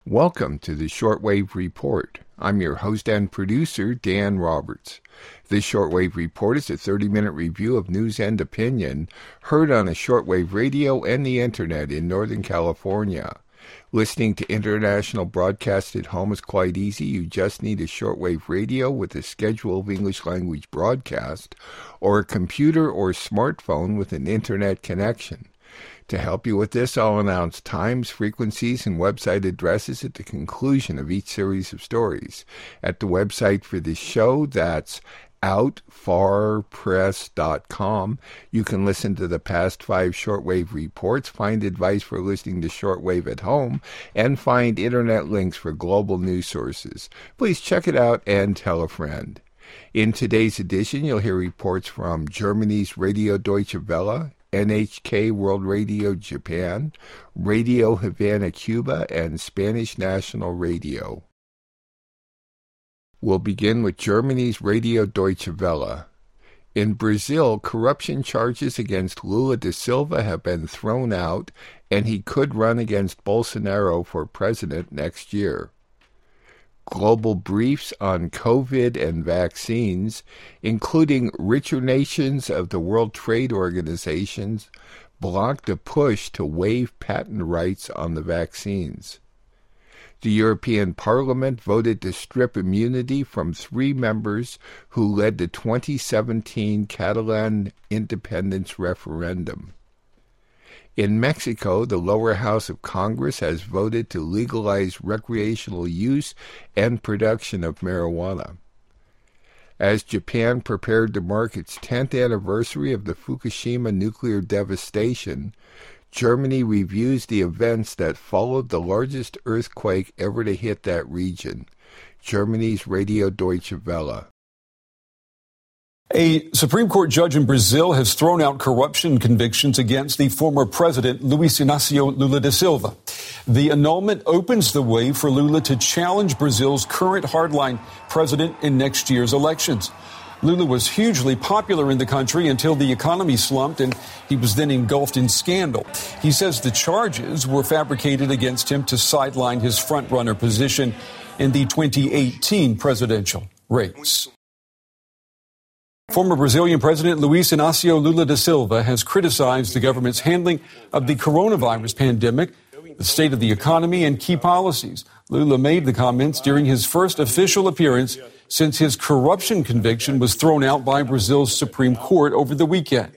Welcome to the Shortwave Report. I'm your host and producer, Dan Roberts. This Shortwave Report is a 30-minute review of news and opinion heard on a shortwave radio and the internet in Northern California. Listening to international broadcast at home is quite easy. You just need a shortwave radio with a schedule of English language broadcast or a computer or smartphone with an internet connection. To help you with this, I'll announce times, frequencies, and website addresses at the conclusion of each series of stories. At the website for this show, that's outfarpress.com. You can listen to the past 5 shortwave reports, find advice for listening to shortwave at home, and find internet links for global news sources. Please check it out and tell a friend. In today's edition, you'll hear reports from Germany's Radio Deutsche Welle, NHK World Radio Japan, Radio Havana Cuba, and Spanish National Radio. We'll begin with Germany's Radio Deutsche Welle. In Brazil, corruption charges against Lula da Silva have been thrown out, and he could run against Bolsonaro for president next year. Global briefs on COVID and vaccines, including richer nations of the World Trade Organization, blocked a push to waive patent rights on the vaccines. The European Parliament voted to strip immunity from 3 members who led the 2017 Catalan independence referendum. In Mexico, the lower house of Congress has voted to legalize recreational use and production of marijuana. As Japan prepared to mark its 10th anniversary of the Fukushima nuclear devastation, Germany reviews the events that followed the largest earthquake ever to hit that region. Germany's Radio Deutsche Welle. A Supreme Court judge in Brazil has thrown out corruption convictions against the former president, Luiz Inácio Lula da Silva. The annulment opens the way for Lula to challenge Brazil's current hardline president in next year's elections. Lula was hugely popular in the country until the economy slumped, and he was then engulfed in scandal. He says the charges were fabricated against him to sideline his front-runner position in the 2018 presidential race. Former Brazilian President Luiz Inácio Lula da Silva has criticized the government's handling of the coronavirus pandemic, the state of the economy, and key policies. Lula made the comments during his first official appearance since his corruption conviction was thrown out by Brazil's Supreme Court over the weekend.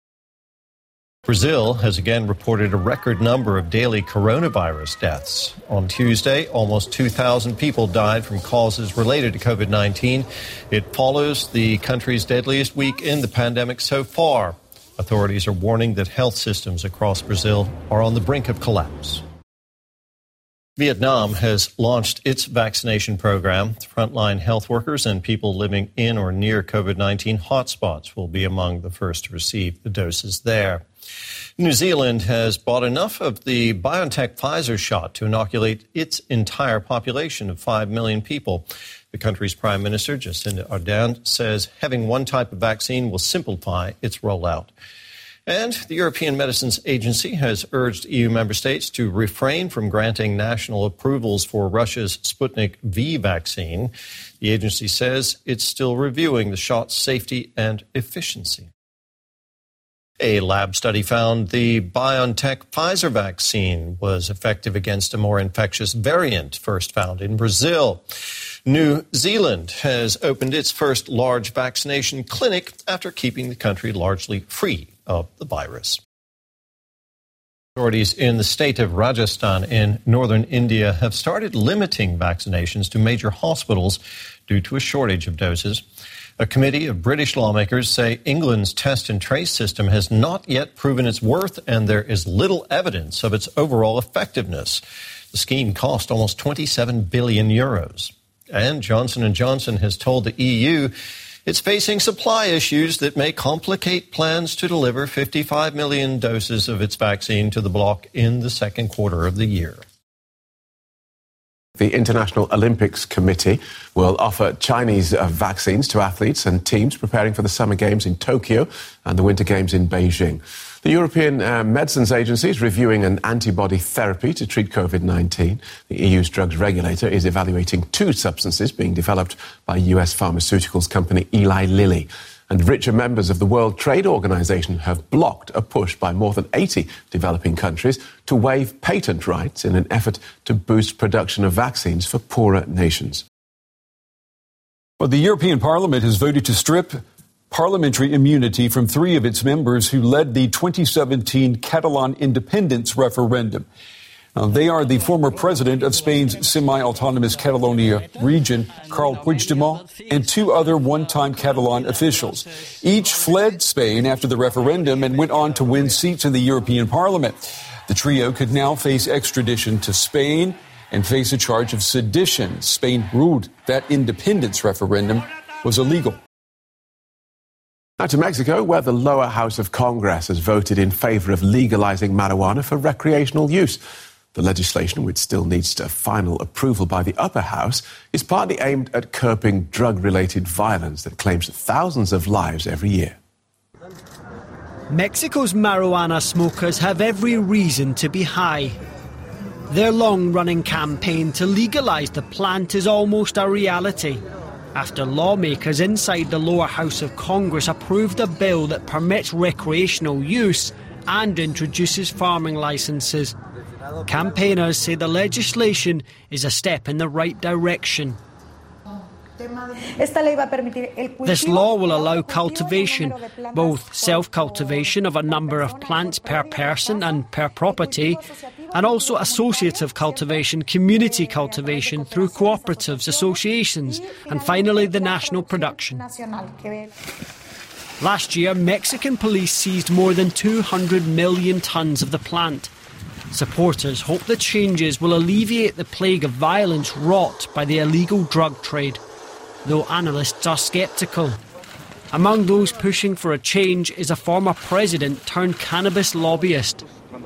Brazil has again reported a record number of daily coronavirus deaths. On Tuesday, almost 2,000 people died from causes related to COVID-19. It follows the country's deadliest week in the pandemic so far. Authorities are warning that health systems across Brazil are on the brink of collapse. Vietnam has launched its vaccination program. Frontline health workers and people living in or near COVID-19 hotspots will be among the first to receive the doses there. New Zealand has bought enough of the BioNTech Pfizer shot to inoculate its entire population of 5 million people. The country's Prime Minister, Jacinda Ardern, says having one type of vaccine will simplify its rollout. And the European Medicines Agency has urged EU member states to refrain from granting national approvals for Russia's Sputnik V vaccine. The agency says it's still reviewing the shot's safety and efficiency. A lab study found the BioNTech Pfizer vaccine was effective against a more infectious variant first found in Brazil. New Zealand has opened its first large vaccination clinic after keeping the country largely free of the virus. Authorities in the state of Rajasthan in northern India have started limiting vaccinations to major hospitals due to a shortage of doses. A committee of British lawmakers say England's test and trace system has not yet proven its worth, and there is little evidence of its overall effectiveness. The scheme cost almost 27 billion euros. And Johnson & Johnson has told the EU it's facing supply issues that may complicate plans to deliver 55 million doses of its vaccine to the bloc in the second quarter of the year. The International Olympics Committee will offer Chinese vaccines to athletes and teams preparing for the Summer Games in Tokyo and the Winter Games in Beijing. The European Medicines Agency is reviewing an antibody therapy to treat COVID-19. The EU's drugs regulator is evaluating 2 substances being developed by US pharmaceuticals company Eli Lilly. And richer members of the World Trade Organization have blocked a push by more than 80 developing countries to waive patent rights in an effort to boost production of vaccines for poorer nations. Well, the European Parliament has voted to strip parliamentary immunity from 3 of its members who led the 2017 Catalan independence referendum. Now, they are the former president of Spain's semi-autonomous Catalonia region, Carles Puigdemont, and 2 other one-time Catalan officials. Each fled Spain after the referendum and went on to win seats in the European Parliament. The trio could now face extradition to Spain and face a charge of sedition. Spain ruled that independence referendum was illegal. Now to Mexico, where the lower house of Congress has voted in favor of legalizing marijuana for recreational use. The legislation, which still needs final approval by the upper house, is partly aimed at curbing drug-related violence that claims thousands of lives every year. Mexico's marijuana smokers have every reason to be high. Their long-running campaign to legalize the plant is almost a reality, after lawmakers inside the lower house of Congress approved a bill that permits recreational use and introduces farming licenses. Campaigners say the legislation is a step in the right direction. This law will allow cultivation, both self-cultivation of a number of plants per person and per property, and also associative cultivation, community cultivation through cooperatives, associations, and finally the national production. Last year, Mexican police seized more than 200 million tonnes of the plant. Supporters hope the changes will alleviate the plague of violence wrought by the illegal drug trade, though analysts are sceptical. Among those pushing for a change is a former president turned cannabis lobbyist.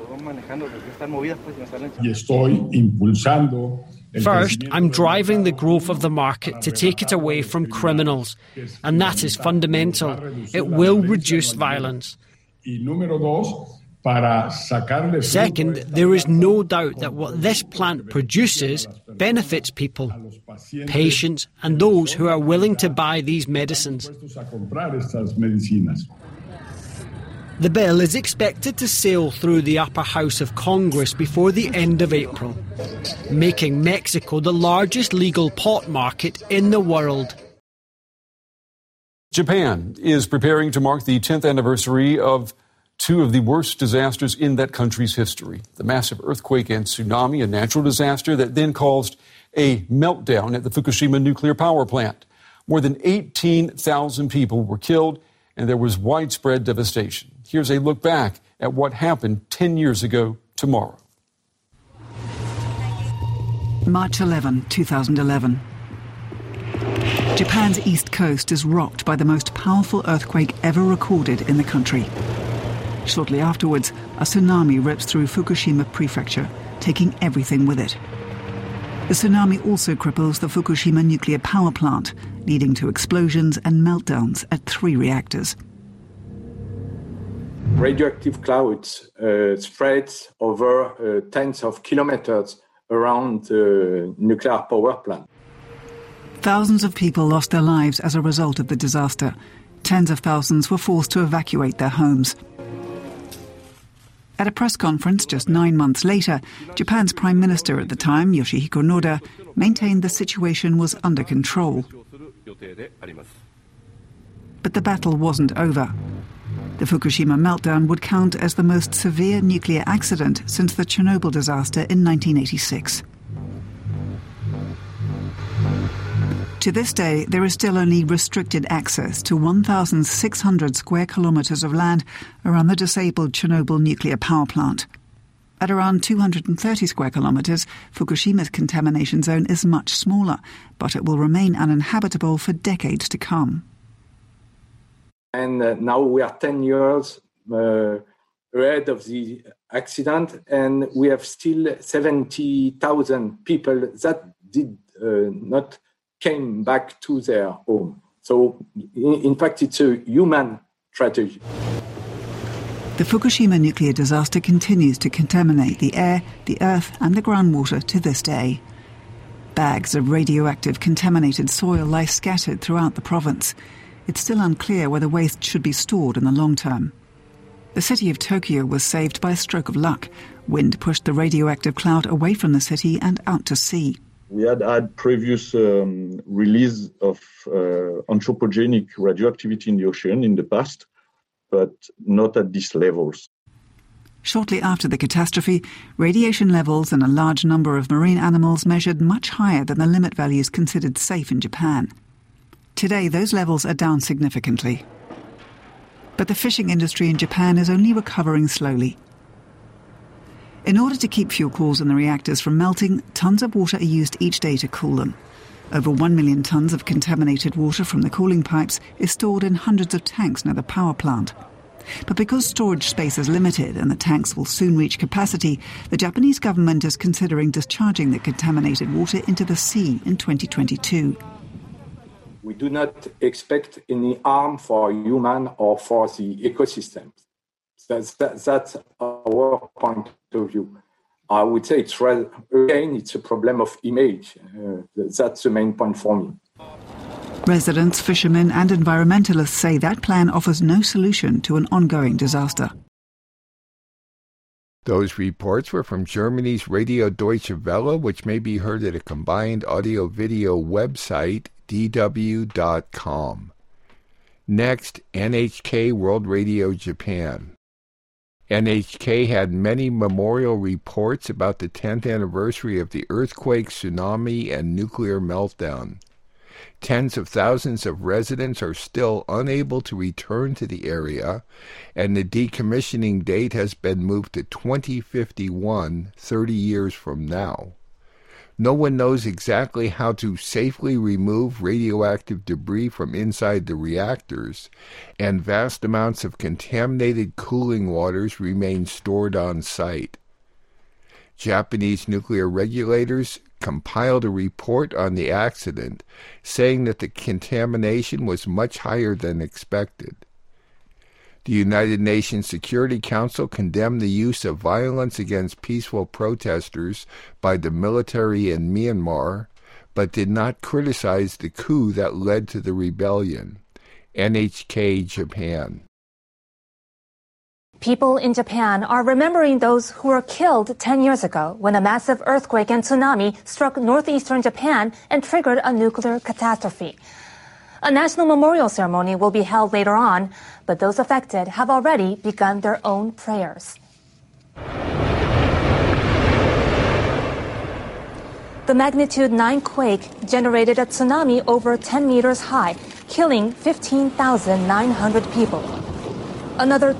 First, I'm driving the growth of the market to take it away from criminals, and that is fundamental. It will reduce violence. Second, there is no doubt that what this plant produces benefits people, patients, and those who are willing to buy these medicines. The bill is expected to sail through the upper house of Congress before the end of April, making Mexico the largest legal pot market in the world. Japan is preparing to mark the 10th anniversary of 2 of the worst disasters in that country's history. The massive earthquake and tsunami, a natural disaster that then caused a meltdown at the Fukushima nuclear power plant. More than 18,000 people were killed, and there was widespread devastation. Here's a look back at what happened 10 years ago tomorrow. March 11, 2011. Japan's east coast is rocked by the most powerful earthquake ever recorded in the country. Shortly afterwards, a tsunami rips through Fukushima prefecture, taking everything with it. The tsunami also cripples the Fukushima nuclear power plant, leading to explosions and meltdowns at 3 reactors. Radioactive clouds spread over tens of kilometers around the nuclear power plant. Thousands of people lost their lives as a result of the disaster. Tens of thousands were forced to evacuate their homes. At a press conference just 9 months later, Japan's Prime Minister at the time, Yoshihiko Noda, maintained the situation was under control. But the battle wasn't over. The Fukushima meltdown would count as the most severe nuclear accident since the Chernobyl disaster in 1986. To this day, there is still only restricted access to 1,600 square kilometers of land around the disabled Chernobyl nuclear power plant. At around 230 square kilometers, Fukushima's contamination zone is much smaller, but it will remain uninhabitable for decades to come. And now we are 10 years ahead of the accident, and we have still 70,000 people that did not came back to their home. So, in fact, it's a human tragedy. The Fukushima nuclear disaster continues to contaminate the air, the earth and the groundwater to this day. Bags of radioactive contaminated soil lie scattered throughout the province. It's still unclear whether waste should be stored in the long term. The city of Tokyo was saved by a stroke of luck. Wind pushed the radioactive cloud away from the city and out to sea. We had previous release of anthropogenic radioactivity in the ocean in the past, but not at these levels. Shortly after the catastrophe, radiation levels in a large number of marine animals measured much higher than the limit values considered safe in Japan. Today, those levels are down significantly. But the fishing industry in Japan is only recovering slowly. In order to keep fuel cores in the reactors from melting, tons of water are used each day to cool them. Over 1 million tons of contaminated water from the cooling pipes is stored in hundreds of tanks near the power plant. But because storage space is limited and the tanks will soon reach capacity, the Japanese government is considering discharging the contaminated water into the sea in 2022. We do not expect any harm for human or for the ecosystem. That's our point of view. I would say it's a problem of image. That's the main point for me. Residents, fishermen and environmentalists say that plan offers no solution to an ongoing disaster. Those reports were from Germany's Radio Deutsche Welle, which may be heard at a combined audio-video website, dw.com. Next, NHK World Radio Japan. NHK had many memorial reports about the 10th anniversary of the earthquake, tsunami, and nuclear meltdown. Tens of thousands of residents are still unable to return to the area, and the decommissioning date has been moved to 2051, 30 years from now. No one knows exactly how to safely remove radioactive debris from inside the reactors, and vast amounts of contaminated cooling waters remain stored on site. Japanese nuclear regulators compiled a report on the accident, saying that the contamination was much higher than expected. The United Nations Security Council condemned the use of violence against peaceful protesters by the military in Myanmar, but did not criticize the coup that led to the rebellion. NHK Japan. People in Japan are remembering those who were killed 10 years ago when a massive earthquake and tsunami struck northeastern Japan and triggered a nuclear catastrophe. A national memorial ceremony will be held later on, but those affected have already begun their own prayers. The magnitude 9 quake generated a tsunami over 10 meters high, killing 15,900 people. Another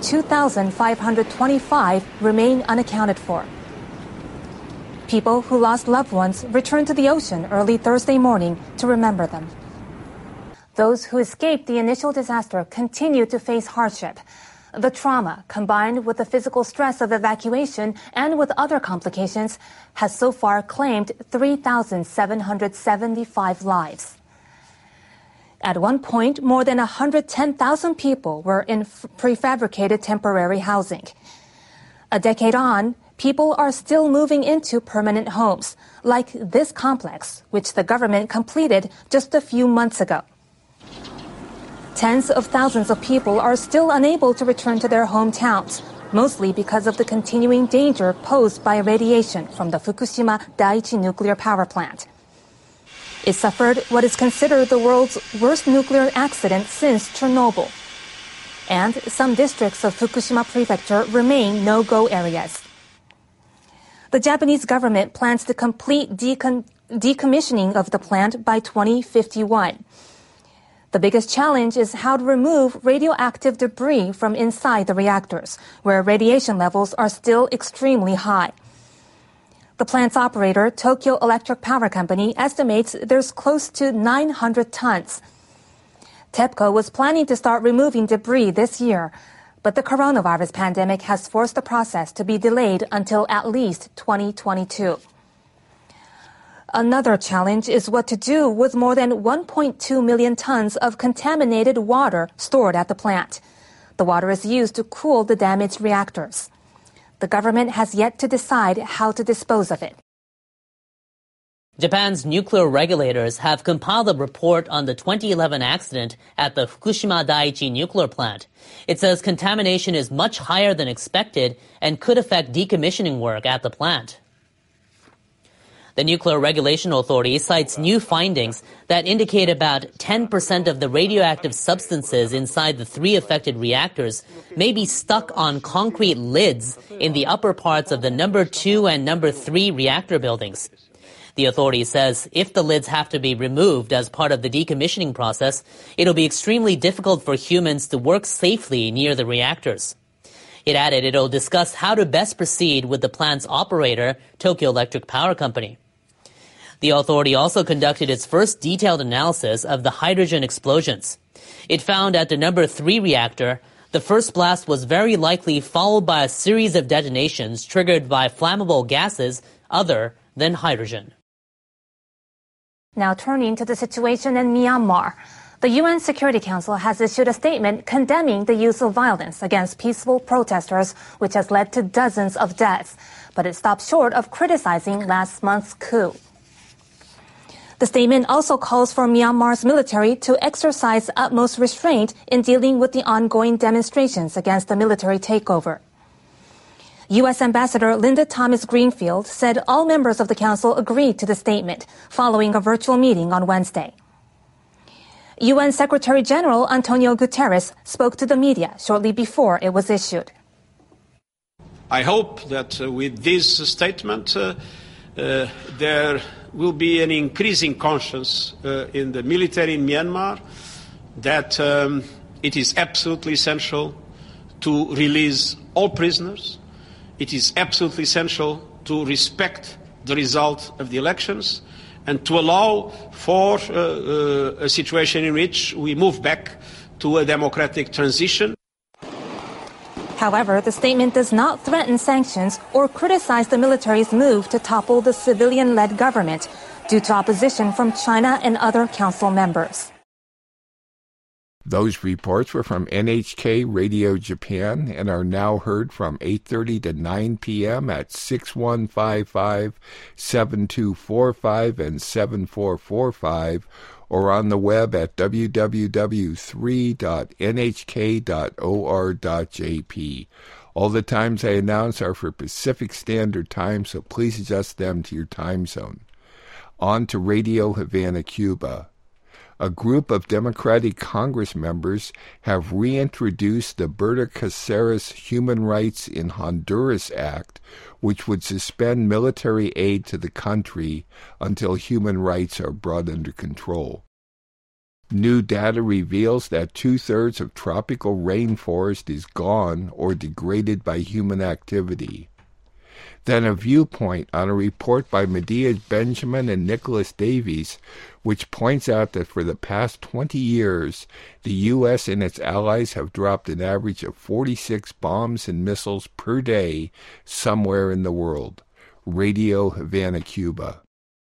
2,525 remain unaccounted for. People who lost loved ones returned to the ocean early Thursday morning to remember them. Those who escaped the initial disaster continue to face hardship. The trauma, combined with the physical stress of evacuation and with other complications, has so far claimed 3,775 lives. At one point, more than 110,000 people were in prefabricated temporary housing. A decade on, people are still moving into permanent homes, like this complex, which the government completed just a few months ago. Tens of thousands of people are still unable to return to their hometowns, mostly because of the continuing danger posed by radiation from the Fukushima Daiichi nuclear power plant. It suffered what is considered the world's worst nuclear accident since Chernobyl. And some districts of Fukushima Prefecture remain no-go areas. The Japanese government plans to complete decommissioning of the plant by 2051. The biggest challenge is how to remove radioactive debris from inside the reactors, where radiation levels are still extremely high. The plant's operator, Tokyo Electric Power Company, estimates there's close to 900 tons. TEPCO was planning to start removing debris this year, but the coronavirus pandemic has forced the process to be delayed until at least 2022. Another challenge is what to do with more than 1.2 million tons of contaminated water stored at the plant. The water is used to cool the damaged reactors. The government has yet to decide how to dispose of it. Japan's nuclear regulators have compiled a report on the 2011 accident at the Fukushima Daiichi nuclear plant. It says contamination is much higher than expected and could affect decommissioning work at the plant. The Nuclear Regulation Authority cites new findings that indicate about 10% of the radioactive substances inside the 3 affected reactors may be stuck on concrete lids in the upper parts of the number 2 and number 3 reactor buildings. The authority says if the lids have to be removed as part of the decommissioning process, it'll be extremely difficult for humans to work safely near the reactors. It added it'll discuss how to best proceed with the plant's operator, Tokyo Electric Power Company. The authority also conducted its first detailed analysis of the hydrogen explosions. It found at the number 3 reactor, the first blast was very likely followed by a series of detonations triggered by flammable gases other than hydrogen. Now turning to the situation in Myanmar. The UN Security Council has issued a statement condemning the use of violence against peaceful protesters, which has led to dozens of deaths. But it stopped short of criticizing last month's coup. The statement also calls for Myanmar's military to exercise utmost restraint in dealing with the ongoing demonstrations against the military takeover. U.S. Ambassador Linda Thomas-Greenfield said all members of the council agreed to the statement following a virtual meeting on Wednesday. UN Secretary General Antonio Guterres spoke to the media shortly before it was issued. I hope that with this statement there will be an increasing conscience in the military in Myanmar that it is absolutely essential to release all prisoners. It is absolutely essential to respect the result of the elections and to allow for a situation in which we move back to a democratic transition. However, the statement does not threaten sanctions or criticize the military's move to topple the civilian-led government due to opposition from China and other council members. Those reports were from NHK Radio Japan and are now heard from 8:30 to 9 p.m. at 6155, 7245, and 7445, or on the web at www.3.nhk.or.jp. All the times I announce are for Pacific Standard Time, so please adjust them to your time zone. On to Radio Havana, Cuba. A group of Democratic Congress members have reintroduced the Berta Cáceres Human Rights in Honduras Act, which would suspend military aid to the country until human rights are brought under control. New data reveals that 2/3 of tropical rainforest is gone or degraded by human activity. Then a viewpoint on a report by Medea Benjamin and Nicholas Davies, which points out that for the past 20 years, the U.S. and its allies have dropped an average of 46 bombs and missiles per day somewhere in the world. Radio Havana, Cuba.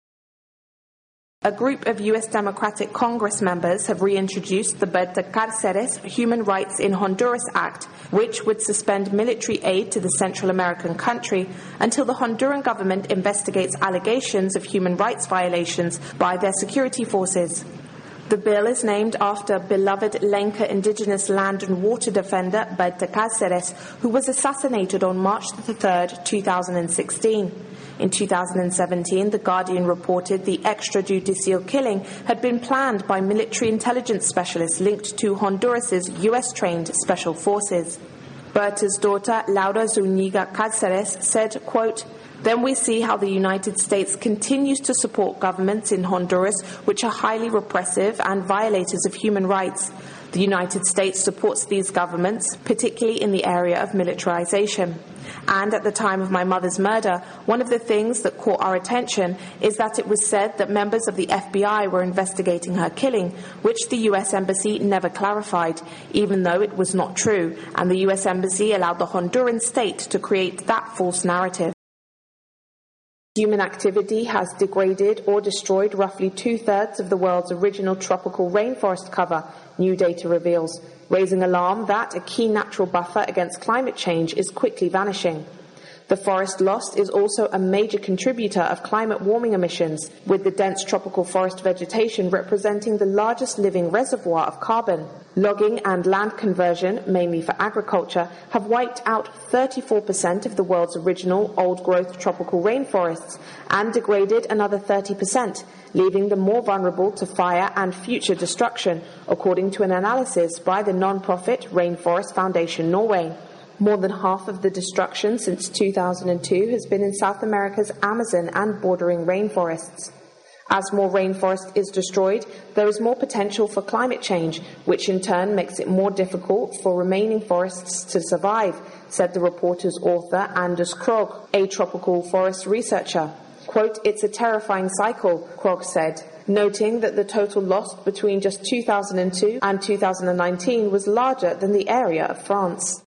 A group of U.S. Democratic Congress members have reintroduced the Berta Cáceres Human Rights in Honduras Act, which would suspend military aid to the Central American country until the Honduran government investigates allegations of human rights violations by their security forces. The bill is named after beloved Lenca indigenous land and water defender Berta Cáceres, who was assassinated on March 3, 2016. In 2017, The Guardian reported the extrajudicial killing had been planned by military intelligence specialists linked to Honduras's U.S.-trained special forces. Berta's daughter, Laura Zuniga Cáceres, said, quote, "Then we see how the United States continues to support governments in Honduras which are highly repressive and violators of human rights. The United States supports these governments, particularly in the area of militarization. And at the time of my mother's murder, one of the things that caught our attention is that it was said that members of the FBI were investigating her killing, which the U.S. Embassy never clarified, even though it was not true, and the U.S. Embassy allowed the Honduran state to create that false narrative." Human activity has degraded or destroyed roughly 2/3 of the world's original tropical rainforest cover, new data reveals, raising alarm that a key natural buffer against climate change is quickly vanishing. The forest lost is also a major contributor of climate warming emissions, with the dense tropical forest vegetation representing the largest living reservoir of carbon. Logging and land conversion, mainly for agriculture, have wiped out 34% of the world's original old-growth tropical rainforests and degraded another 30%, leaving them more vulnerable to fire and future destruction, according to an analysis by the non-profit Rainforest Foundation Norway. More than half of the destruction since 2002 has been in South America's Amazon and bordering rainforests. As more rainforest is destroyed, there is more potential for climate change, which in turn makes it more difficult for remaining forests to survive, said the reporter's author Anders Krogh, a tropical forest researcher. Quote, "It's a terrifying cycle," Krogh said, noting that the total lost between just 2002 and 2019 was larger than the area of France.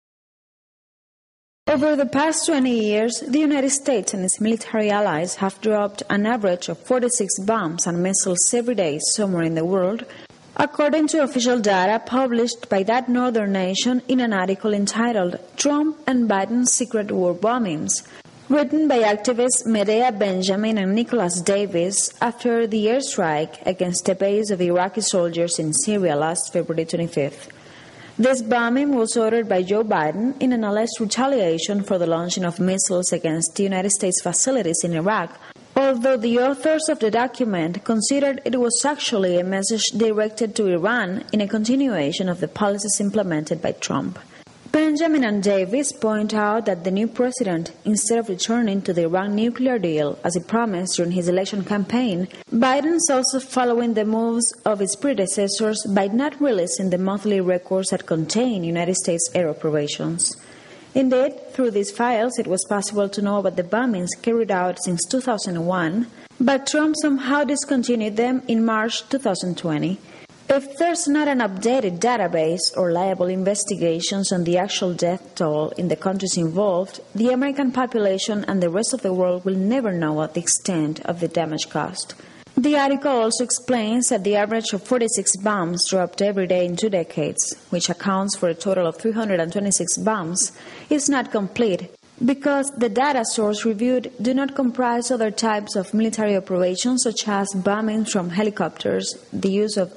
Over the past 20 years, the United States and its military allies have dropped an average of 46 bombs and missiles every day somewhere in the world, according to official data published by that northern nation in an article entitled "Trump and Biden's Secret War Bombings," written by activists Medea Benjamin and Nicholas Davis after the airstrike against a base of Iraqi soldiers in Syria last February 25th. This bombing was ordered by Joe Biden in an alleged retaliation for the launching of missiles against the United States facilities in Iraq, although the authors of the document considered it was actually a message directed to Iran in a continuation of the policies implemented by Trump. Benjamin and Davis point out that the new president, instead of returning to the Iran nuclear deal as he promised during his election campaign, Biden's also following the moves of his predecessors by not releasing the monthly records that contain United States air operations. Indeed, through these files, it was possible to know about the bombings carried out since 2001, but Trump somehow discontinued them in March 2020. If there's not an updated database or liable investigations on the actual death toll in the countries involved, the American population and the rest of the world will never know what the extent of the damage caused. The article also explains that the average of 46 bombs dropped every day in 2 decades, which accounts for a total of 326 bombs, is not complete, because the data source reviewed do not comprise other types of military operations such as bombing from helicopters, the use of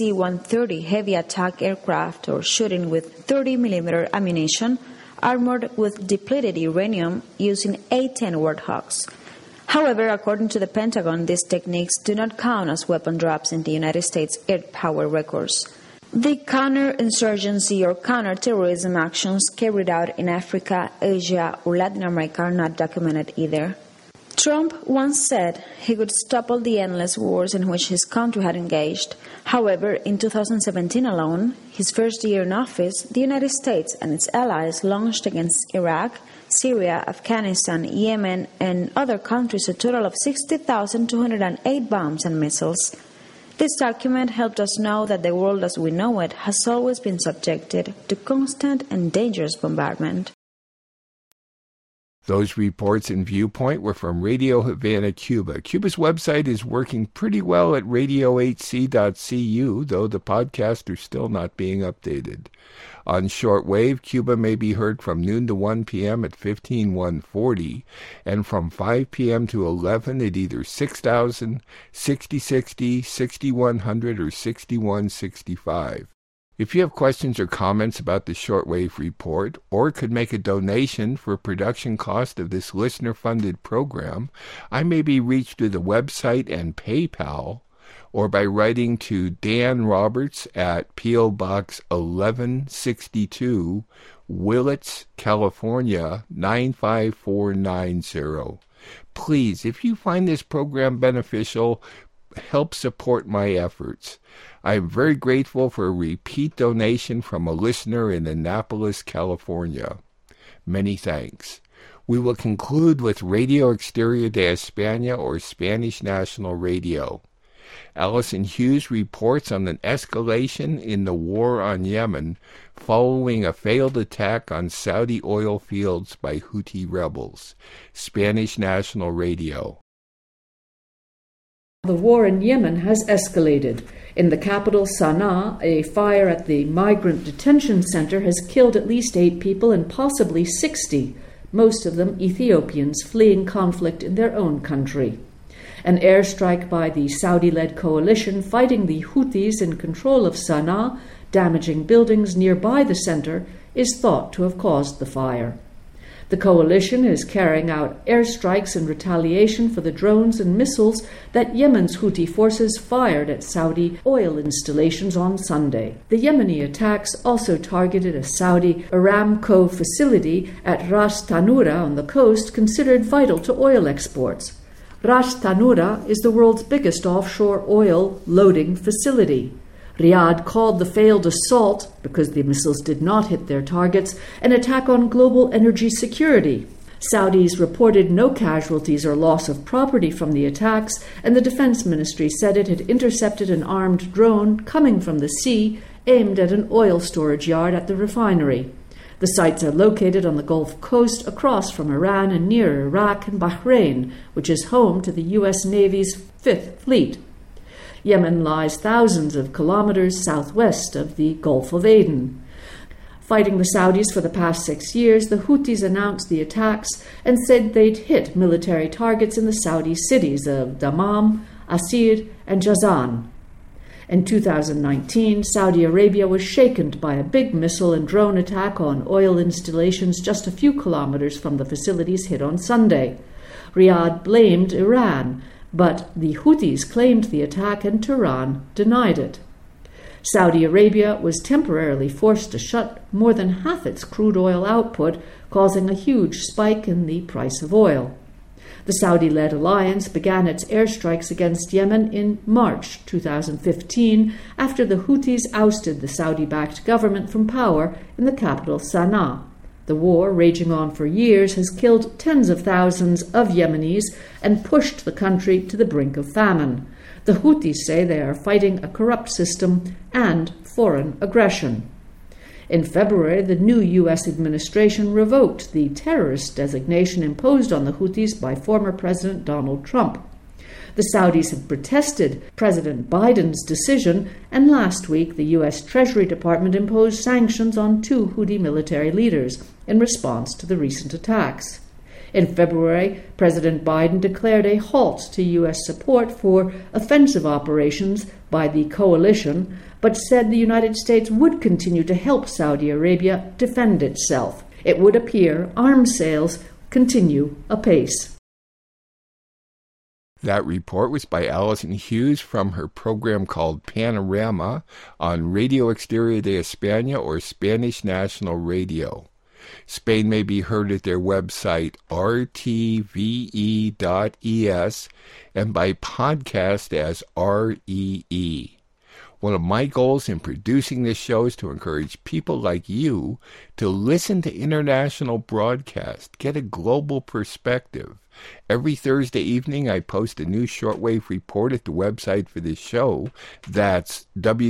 AC-130 heavy attack aircraft, or shooting with 30mm ammunition armored with depleted uranium using A-10 Warthogs. However, according to the Pentagon, these techniques do not count as weapon drops in the United States air power records. The counterinsurgency or counterterrorism actions carried out in Africa, Asia, or Latin America are not documented either. Trump once said he would stop all the endless wars in which his country had engaged. However, in 2017 alone, his first year in office, the United States and its allies launched against Iraq, Syria, Afghanistan, Yemen, and other countries a total of 60,208 bombs and missiles. This document helped us know that the world as we know it has always been subjected to constant and dangerous bombardment. Those reports and viewpoint were from Radio Havana, Cuba. Cuba's website is working pretty well at radiohc.cu, though the podcasts are still not being updated. On shortwave, Cuba may be heard from noon to 1 p.m. at 15140, and from 5 p.m. to 11 at either 6000, 6060, 6100, or 6165. If you have questions or comments about the Shortwave Report, or could make a donation for production cost of this listener-funded program, I may be reached through the website and PayPal, or by writing to Dan Roberts at P.O. Box 1162, Willits, California, 95490. Please, if you find this program beneficial, help support my efforts. I am very grateful for a repeat donation from a listener in Annapolis, California. Many thanks. We will conclude with Radio Exterior de España, or Spanish National Radio. Allison Hughes reports on an escalation in the war on Yemen following a failed attack on Saudi oil fields by Houthi rebels. Spanish National Radio. The war in Yemen has escalated. In the capital, Sana'a, a fire at the migrant detention center has killed at least 8 people and possibly 60, most of them Ethiopians fleeing conflict in their own country. An airstrike by the Saudi-led coalition fighting the Houthis in control of Sana'a, damaging buildings nearby the center, is thought to have caused the fire. The coalition is carrying out airstrikes in retaliation for the drones and missiles that Yemen's Houthi forces fired at Saudi oil installations on Sunday. The Yemeni attacks also targeted a Saudi Aramco facility at Ras Tanura on the coast, considered vital to oil exports. Ras Tanura is the world's biggest offshore oil loading facility. Riyadh called the failed assault, because the missiles did not hit their targets, an attack on global energy security. Saudis reported no casualties or loss of property from the attacks, and the defense ministry said it had intercepted an armed drone coming from the sea aimed at an oil storage yard at the refinery. The sites are located on the Gulf Coast across from Iran and near Iraq and Bahrain, which is home to the U.S. Navy's 5th Fleet. Yemen lies thousands of kilometers southwest of the Gulf of Aden. Fighting the Saudis for the past 6 years, the Houthis announced the attacks and said they'd hit military targets in the Saudi cities of Dammam, Asir, and Jazan. In 2019, Saudi Arabia was shaken by a big missile and drone attack on oil installations just a few kilometers from the facilities hit on Sunday. Riyadh blamed Iran, but the Houthis claimed the attack and Tehran denied it. Saudi Arabia was temporarily forced to shut more than half its crude oil output, causing a huge spike in the price of oil. The Saudi-led alliance began its airstrikes against Yemen in March 2015 after the Houthis ousted the Saudi-backed government from power in the capital Sana'a. The war, raging on for years, has killed tens of thousands of Yemenis and pushed the country to the brink of famine. The Houthis say they are fighting a corrupt system and foreign aggression. In February, the new U.S. administration revoked the terrorist designation imposed on the Houthis by former President Donald Trump. The Saudis have protested President Biden's decision, and last week the U.S. Treasury Department imposed sanctions on 2 Houthi military leaders in response to the recent attacks. In February, President Biden declared a halt to U.S. support for offensive operations by the coalition, but said the United States would continue to help Saudi Arabia defend itself. It would appear arms sales continue apace. That report was by Allison Hughes from her program called Panorama on Radio Exterior de España or Spanish National Radio. Spain may be heard at their website rtve.es and by podcast as REE. One of my goals in producing this show is to encourage people like you to listen to international broadcasts, get a global perspective. Every Thursday evening, I post a new shortwave report at the website for this show. That's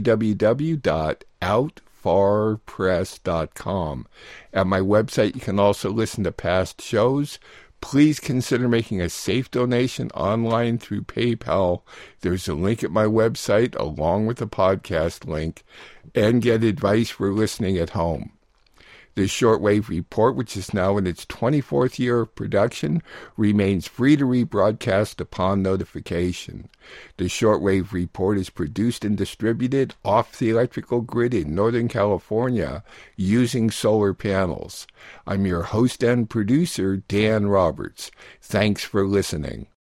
www.outfarpress.com. At my website, you can also listen to past shows. Please consider making a safe donation online through PayPal. There's a link at my website along with the podcast link, and get advice for listening at home. The shortwave report, which is now in its 24th year of production, remains free to rebroadcast upon notification. The shortwave report is produced and distributed off the electrical grid in Northern California using solar panels. I'm your host and producer, Dan Roberts. Thanks for listening.